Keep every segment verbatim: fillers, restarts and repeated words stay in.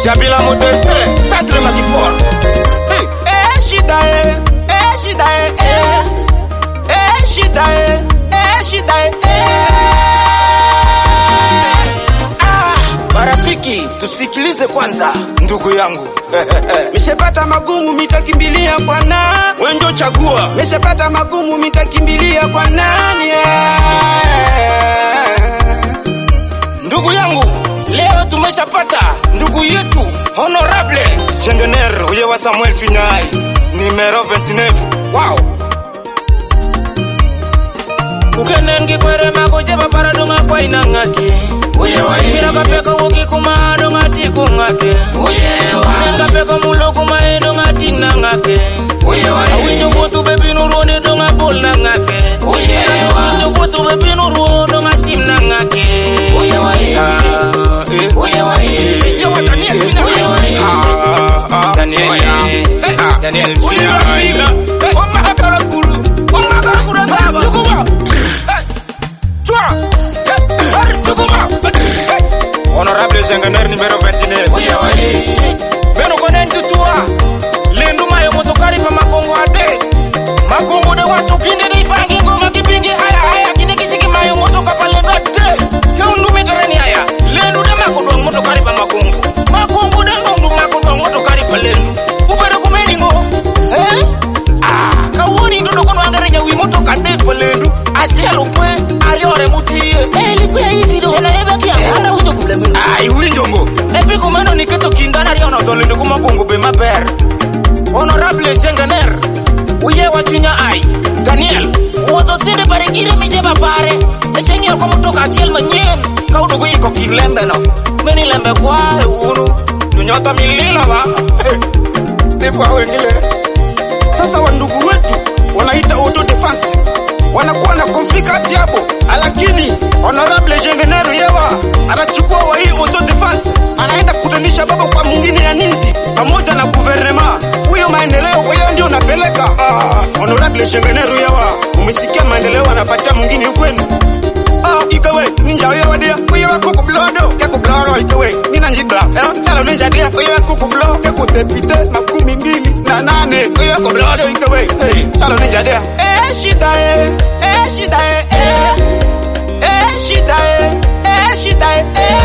Shabila Modeste, Centre Magipor. Hey, eh shida eh, eh shida eh, eh, eh shida eh, eh shida eh. ah, marafiki, tusikilize kwanza ndugu yangu. Mishapata magumu mitakimbilia kwa nani? Wenjo chagua. Mishapata magumu mitakimbilia kwa nani? Ndugu yangu, leo tumeshapata ndugu yetu Honorable Jengener Uyewa Samuel Finyai, numero vingt-neuf. Wow. Ukenengi kwere magoje babara dunga kwa inangaki. Uyewa mira kapeko woki kuma dunga tiku ngake. Uyewa Nenga peko mulo kuma dunga tinangake. Uyewa Awinyo botu bebi nurone dunga bol nangake. Uyewa Awinyo botu bebi nurone dunga sim nangake. Uyewa Uyewa Uyewa Daniel Finyai. Ah, Daniel Daniel Finyai. Oma karakuru. Oma karakuru ngaba. Chukuma. Chua. Chukuma. Honorable Jengener numero vingt-neuf. Uyewa Beno konen tutua. Lendu mayo motokari pa makongo ade. Makongo de watu kinde ni bangi ngoma kipingi haya haya kine kisiki mayo motoka pa lendu ade. Keundu metereni haya. Lendu de makodo motokari pa makongo. Makongo de nundu makodo motokari pa lendu. Ubere kumeni ngo. Eh? Ah, kawoni ndodo kono angarenya wi motoka de pa lendu. Asia lopwe ariore mutie. Eh likuya hivi do na eba kia anda winjo kumlemini. Ai winjo ngo. Epi kumano ni keto kindana riona Lendu kuma kongo be maber. Honorable Jengener Uyewa Chunya ai Daniel woto sinde barengire mije babare. Esengi kwa mutoka achiel manyen. kaudu kuiko kilembe no. Meni lembe kwa unu. Nyota milila ba. Ndipo wengine. Sasa wandugu wetu wanaita auto defense. Wanakuwa na conflict kati hapo. Lakini Honorable Jengener Uyewa anachukua wa hii auto defense. Anaenda kutanisha baba kwa mwingine ya nizi pamoja na gouvernement. Huyo maendeleo huyo ndio unapeleka. Ah, Honorable Jengener Uyewa, umesikia maendeleo anapatia mwingine kwenu. Ah, ikawe ninja Uyewa dia. Uyewa kuku blodo, keku blodo ikawe. Nina njibla. Eh, chala ninja dia. Uyewa kuku blodo, keku tepite makumi mbili na nane. Uyewa kuku blodo ikawe. Hey, chala ninja dia. Eh shida eh, eh shida eh, eh, eh shida eh, eh shida eh.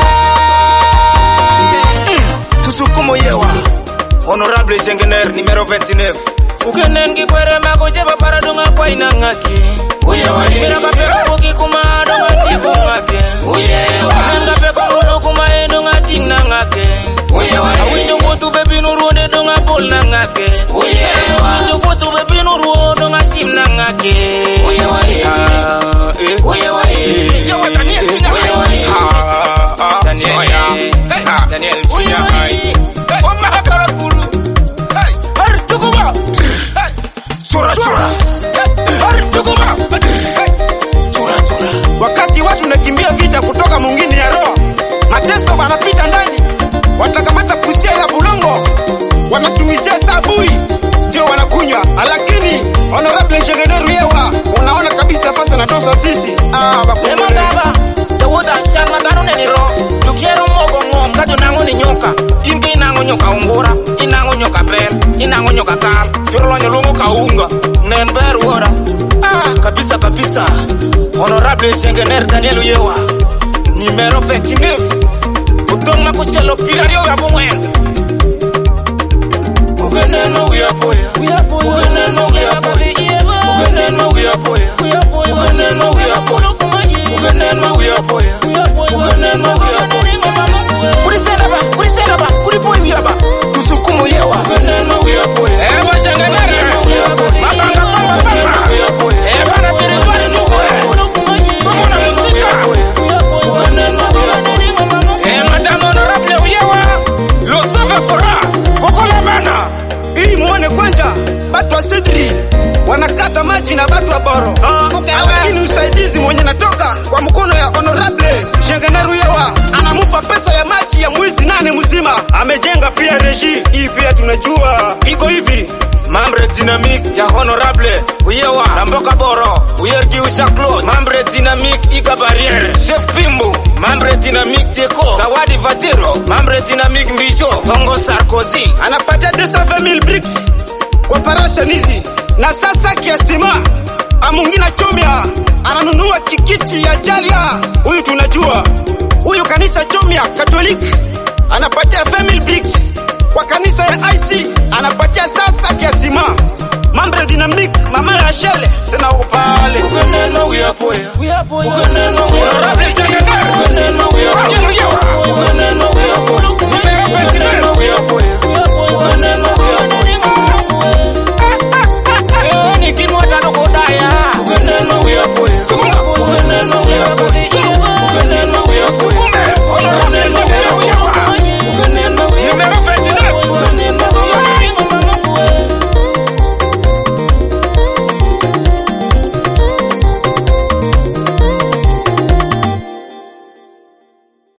Tusukumo Uyewa. Honorable Jengener numero vingt-neuf. Ukenengi kwere magoje babara dunga kwa inangaki. Uyewa mira kapeko woki kuma dunga tiku ngake. Uyewa Nenga peko mulo kuma dunga tinangake. Uyewa Awinyo botu bebi nurone dunga bol nangake. Uyewa Awinyo botu bebi nurone dunga sim nangake. Uyewa Uyewa Uyewa Daniel Finyai. Ah, Daniel Daniel Finyai. Oma karakuru. Hey, har chukuma. Hey, chura chura. Har chukuma. Hey, chura chura. Wakati watu nakimbia vita kutoka mwingine ya roho, mateso wanapita ndani. Watakamata pusia ya bulongo. Wanatumisia sabui. Ndio wanakunywa. Lakini Honorable Jengener Uyewa, unaona kabisa fasa natosa sisi. Ah, bakule. Ema baba, tawuda shanga dano neniro. Tukiero mogo ngom kajo nango ni nyoka. Inge inango nyoka ungura, inango nyoka bel, inango nyoka kal. Yoro nyolungu kaunga, nember wora. Ah, kabisa kabisa. Honorable Jengener Daniel Uyewa, numero vingt-neuf. Utong makushelo pirario ya bumwen. Ugeneno uyapoya, Uyapoya, ugeneno uyapoya, ugeneno uyapoya, ugeneno uyapoya, ugeneno uyapoya, ugeneno uyapoya. Kurisenda ba, kurisenda ba, kuripo Uyewa. Tusukumo Uyewa. Ugeneno uyapoya. Eh, wa Jengener uyapoya. Mabanga mama papa. Eh, bana bere bere nukwe. Kumona musika. Ugeneno uyapoya. Eh, Madame Honorable Uyewa. Lo save fora. Kokola bana. Hii muone kwanza. Batu wa Sidri wanakata maji na batu wa Boro. Lakini usaidizi mwenye natoka kwa mkono ya Honorable Jengener Uyewa anamupa pesa ya maji ya mwezi nane mzima. Amejenga pia reji. Hii pia tunajua iko hivi. Membre dynamique ya Honorable Uyewa na Mboka Boro. Uyergi usha close. Membre dynamique iga barriere. Chef Pimbo. Membre dynamique Teko, Zawadi Vatero, membre dynamique Mbijo, Tongo Sarkozy. Anapatia deux cent vingt mille bricks kwa operation hizi. Na sasa kiasima Amungina Chomia ananunua tikiti ya Jalia. Huyu tunajua. Huyu kanisa Chomia Catholic anapatia vingt mille bricks kwa kanisa ya I C. Anapatia sasa kiasima Membre dynamique Mama Rachel tena uko pale. Ugeneno wiyapoya, wiyapoya, ugeneno